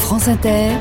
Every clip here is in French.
France Inter,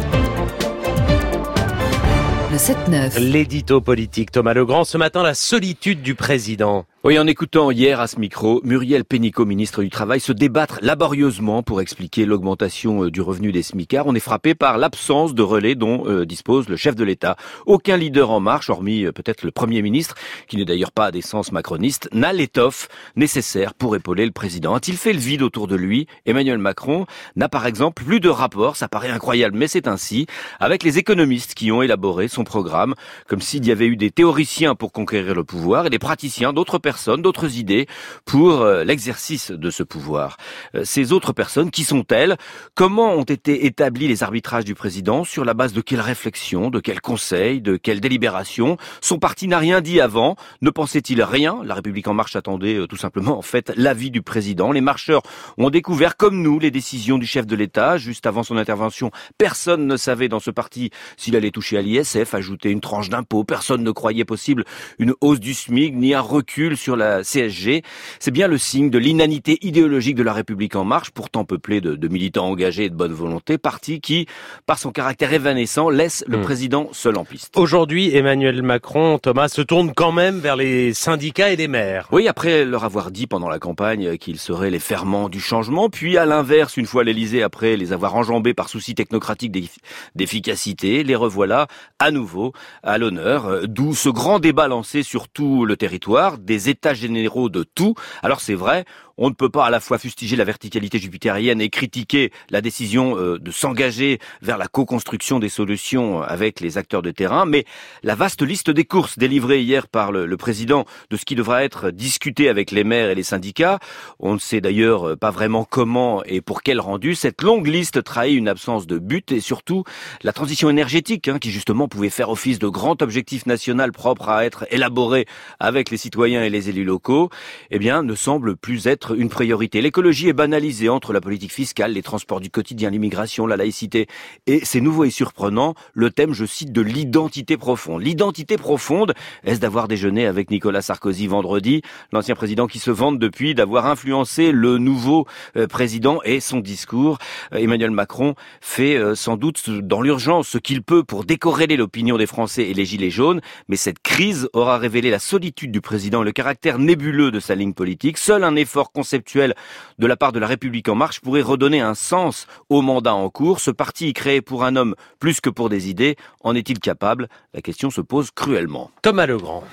le 7-9. L'édito politique Thomas Legrand, ce matin, la solitude du président. Oui, en écoutant hier à ce micro, Muriel Pénicaud, ministre du Travail, se débattre laborieusement pour expliquer l'augmentation du revenu des smicards. On est frappé par l'absence de relais dont dispose le chef de l'État. Aucun leader en marche, hormis peut-être le Premier ministre, qui n'est d'ailleurs pas d'essence macroniste, n'a l'étoffe nécessaire pour épauler le président. A-t-il fait le vide autour de lui? Emmanuel Macron n'a par exemple plus de rapport, ça paraît incroyable, mais c'est ainsi, avec les économistes qui ont élaboré son programme, comme s'il y avait eu des théoriciens pour conquérir le pouvoir et des praticiens, d'autres personnes, d'autres idées pour l'exercice de ce pouvoir. Ces autres personnes, qui sont-elles? Comment ont été établis les arbitrages du président? Sur la base de quelles réflexions, de quels conseils, de quelles délibérations? Son parti n'a rien dit avant. Ne pensait-il rien? La République en marche attendait tout simplement en fait l'avis du président. Les marcheurs ont découvert comme nous les décisions du chef de l'État. Juste avant son intervention, personne ne savait dans ce parti s'il allait toucher à l'ISF, ajouter une tranche d'impôt. Personne ne croyait possible une hausse du SMIC ni un recul sur la CSG. C'est bien le signe de l'inanité idéologique de la République en marche, pourtant peuplée de militants engagés et de bonne volonté, parti qui, par son caractère évanescent, laisse le président seul en piste. Aujourd'hui, Emmanuel Macron, Thomas, se tourne quand même vers les syndicats et les maires. Oui, après leur avoir dit pendant la campagne qu'ils seraient les ferments du changement, puis à l'inverse, une fois à l'Élysée, après les avoir enjambés par souci technocratique d'efficacité, les revoilà à nouveau à l'honneur, d'où ce grand débat lancé sur tout le territoire, des états généraux de tout. Alors c'est vrai, on ne peut pas à la fois fustiger la verticalité jupitérienne et critiquer la décision de s'engager vers la co-construction des solutions avec les acteurs de terrain, mais la vaste liste des courses délivrée hier par le président de ce qui devra être discuté avec les maires et les syndicats, on ne sait d'ailleurs pas vraiment comment et pour quel rendu, cette longue liste trahit une absence de but et surtout la transition énergétique qui justement pouvait faire office de grand objectif national propre à être élaboré avec les citoyens et les élus locaux, ne semble plus être une priorité. L'écologie est banalisée entre la politique fiscale, les transports du quotidien, l'immigration, la laïcité et, c'est nouveau et surprenant, le thème, je cite, de l'identité profonde. L'identité profonde, est-ce d'avoir déjeuné avec Nicolas Sarkozy vendredi, l'ancien président qui se vante depuis d'avoir influencé le nouveau président et son discours? Emmanuel Macron fait sans doute dans l'urgence ce qu'il peut pour décorréler l'opinion des Français et les gilets jaunes, mais cette crise aura révélé la solitude du président et le caractère nébuleux de sa ligne politique. Seul un effort conceptuel de la part de la République en marche pourrait redonner un sens au mandat en cours. Ce parti créé pour un homme plus que pour des idées, en est-il capable? La question se pose cruellement. Thomas Legrand.